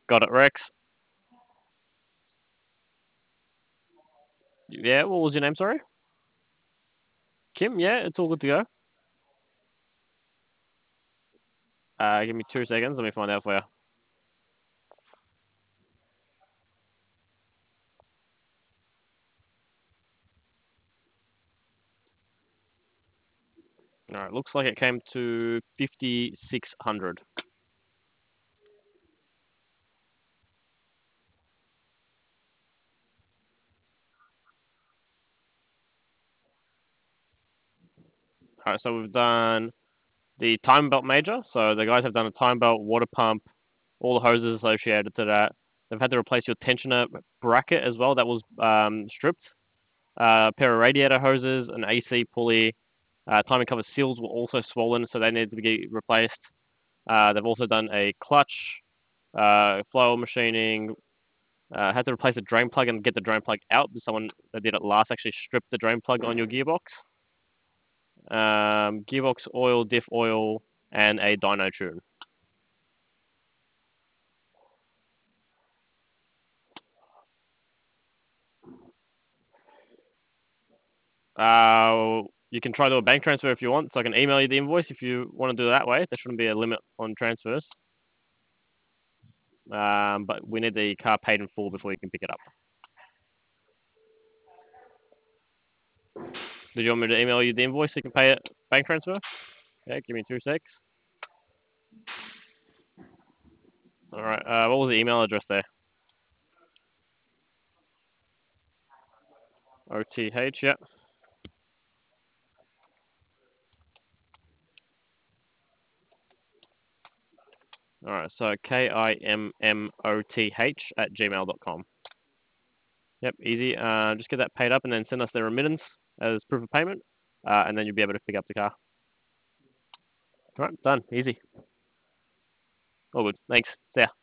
Got it, Rex. Yeah, what was your name, sorry? Kim, yeah, it's all good to go. Give me 2 seconds, let me find out for you. Alright, looks like it came to 5,600. Alright, so we've done the time belt major. So the guys have done a time belt, water pump, all the hoses associated to that. They've had to replace your tensioner bracket as well. That was stripped. A pair of radiator hoses, an AC pulley. Timing cover seals were also swollen, so they needed to be replaced. They've also done a clutch, flow machining. Had to replace a drain plug and get the drain plug out. Someone that did it last actually stripped the drain plug on your gearbox. Gearbox oil, diff oil, and a dyno tune. You can try to do a bank transfer if you want, so I can email you the invoice if you want to do it that way. There shouldn't be a limit on transfers. But we need the car paid in full before you can pick it up. Did you want me to email you the invoice so you can pay it bank transfer? Yeah, give me 2 secs. All right. What was the email address there? OTH. Yeah. All right. So KIMMOTH@gmail.com. Yep. Easy. Just get that paid up and then send us the remittance as proof of payment, and then you'll be able to pick up the car. All right. Done. Easy. All good. Thanks. See ya.